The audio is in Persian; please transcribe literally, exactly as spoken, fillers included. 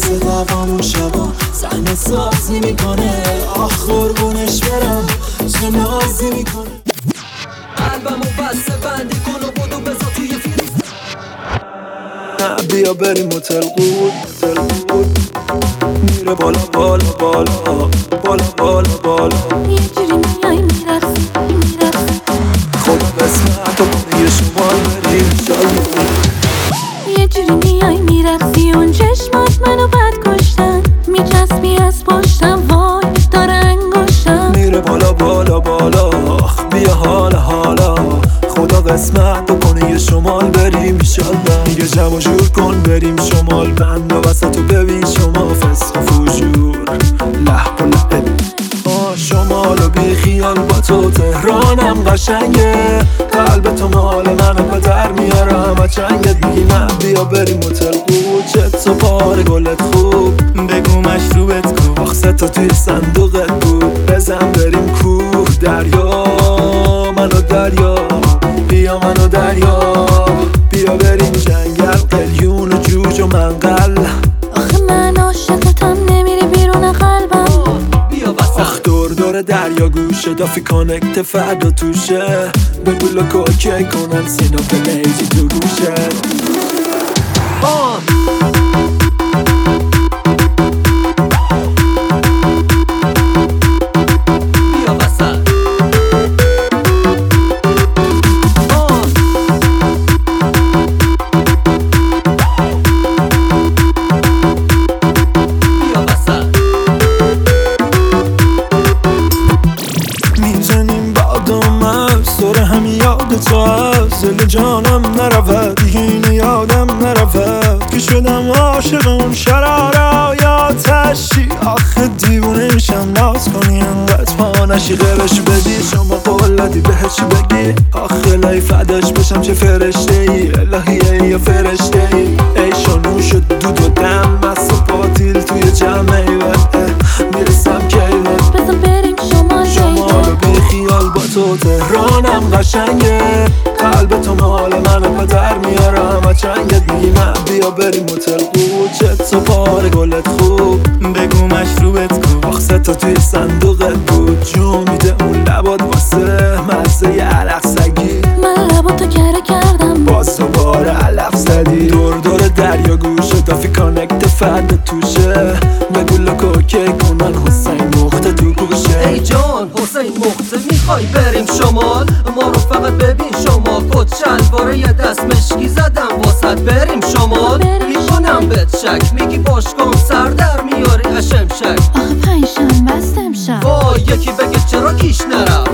مثل دوامون شبا صحنه سازی میکنه. آخ قربونش برم چه نازی میکنه. قلبمو بسته بندی کن و بدو بذار توی فیلم. نه بیا بریم هتل قود هتل قود میره بالا بالا بالا بالا بالا بالا. یه جوری میای میرقصی میرقصی خدا قسمت و کنه یه شمال بریم شال. یه جوری میای میرقصی اون چشمات منو بد کشتن میچسبی از پشتم وای داره انگشتم. میره بالا بالا بالا آخ بیا حالا حالا. خدا قسمت بکنه یه شمال بریم ایشالله. دیگه جمع و جور کن بریم شمال. بند و وسط و ببین شما فسق و فجور لح و لحب. آه شمال و بی خیال با تو تهرانم قشنگه. قلب تو مال منو پدر میارم و چنگت میگی نه بیا بریم هتل قود. چت و پاره گلت خوب بگو مشروبت کو. آخ سه تا توی صندوقت بود بزن بریم کوه. دریا منو دریا بیا منو دریا. بیا بریم جنگل قلیون و جوج و منقل. آخه من عاشقتم نمیری بیرون قلبم. بیا وسط آخ دور دور دریا گوشه دافی کانکت فردا توشه. بگو لکو اوکی کنن سینا پلیجی تو گوشه. آن بیا وسط. آن بیا وسط. میزنیم بادم از سر همین یاد تو از دل جانم نرود دیگه اینو یادم نرود که شدم عاشق اون شرارا یا تشی. آخه دیوونه میشم ناز کنی انقدر پا نشی غیرش بدی. شما قول دادی بهش بگی آخه لای فداش بشم چه فرشته ای الهیه یا فرشته ای. ای شانو شد دود و دم مست و پاتیل توی جمعه میرسم کیوت. بزن بریم شمال شمال و بی خیال با تو تهرانم قشنگه. قلب تو مال منو پدر میارم و چنگت میگی نه بیا بریم هتل قود. چت و پاره گلت خوب بگو مشروبت کو. آخ سه تا توی صندوقت بود جو میده اون لبات واسه مزه ی علف سگی. من لباتو کره کردم باز تو باره علف زدی. دور دور دریا گوشه دافی کانکت فرد توشه. بگو لکو اوکی کنن حسین مخته تو گوشه. ای جان حسین مخته میخوای بریم شمال. ما رو فقط ببین شما کت شلواره یه دست مشکی زدم واسط بریم شمال. میکنم بهت شک میگی باش کن سر در میاری اشم شک. آخه پنجشنبه است امشب. وای یکی بگه چرا کیش نرفت.